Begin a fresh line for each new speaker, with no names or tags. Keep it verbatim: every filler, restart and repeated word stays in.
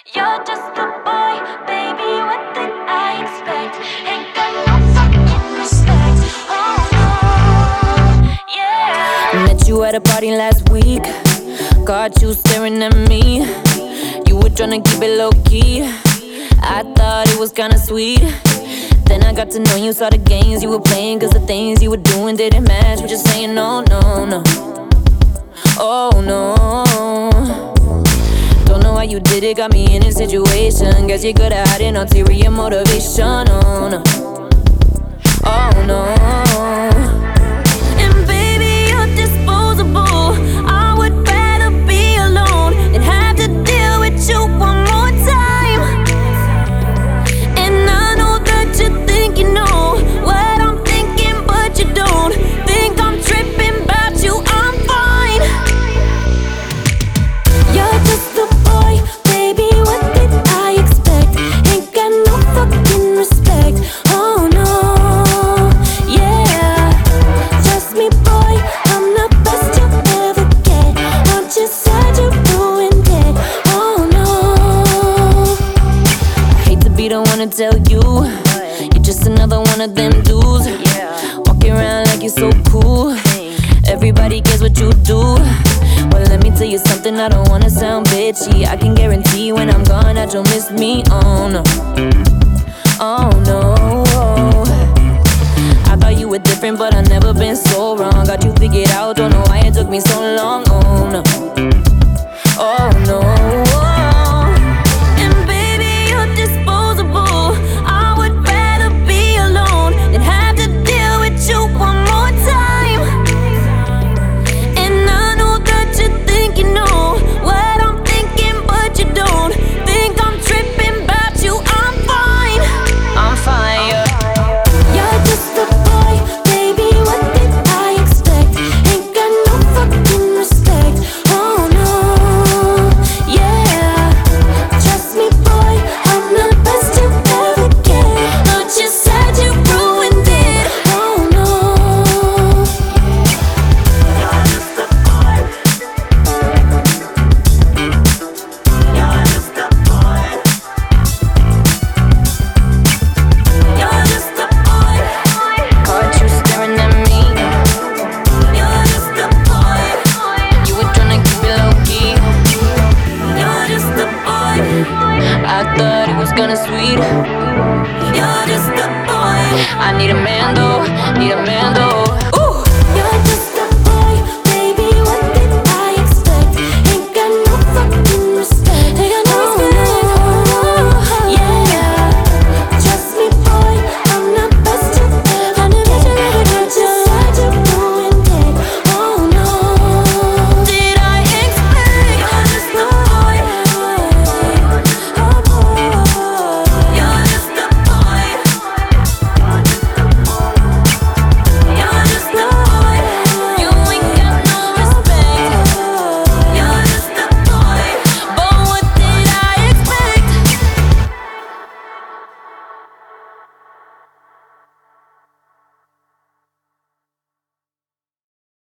You're just a boy, baby, what did I expect? Ain't got no fucking respect, oh no, yeah.
Met you at a party last week, caught you staring at me. You were tryna keep it low-key, I thought it was kinda sweet. Then I got to know you, saw the games you were playing, cause the things you were doing didn't match what you're saying, no, no, no. Oh no. Don't know why you did it, got me in a situation. Guess you could've had an ulterior motivation, oh no. Oh no. And baby, you're disposable. I would rather be alone than have to deal with you one more time. And I know that you think you know what I'm thinking, but you don't. Think I'm tripping about you, I'm fine. You're just a boy, baby, what did I expect? Ain't got no fucking respect, oh no, yeah. Trust me boy, I'm the best you'll ever get. I'm just sad you ruined it, oh no. I hate to be the one to tell you, you're just another one of them dudes. Walking around like you're so cool, everybody cares what you do. Well, let me tell you something, I don't wanna sound bitchy. I can guarantee when I'm gone that you'll miss me, oh no. Oh no. I thought you were different, but I've never been so wrong. Got you figured out, don't know why it took me so long, oh no. Oh no. And baby, you're disposable. I would rather be alone than have to deal with you one more time. And I know that you think you know what I'm thinking, but you don't. Think I'm tripping about you, I'm fine. I'm fine, yeah. You're just a boy, baby, what did I expect? Ain't got no fucking respect, oh no, yeah. Trust me boy, I'm the best you ever get. But you said you ruined it, oh no. You're just a boy. You're just a boy. You're just a boy. Caught you staring at me. You're just a boy. You were tryna keep it low-key. You're just a boy. I thought it was kinda sweet. You're just a boy. I need a man though, need a man though.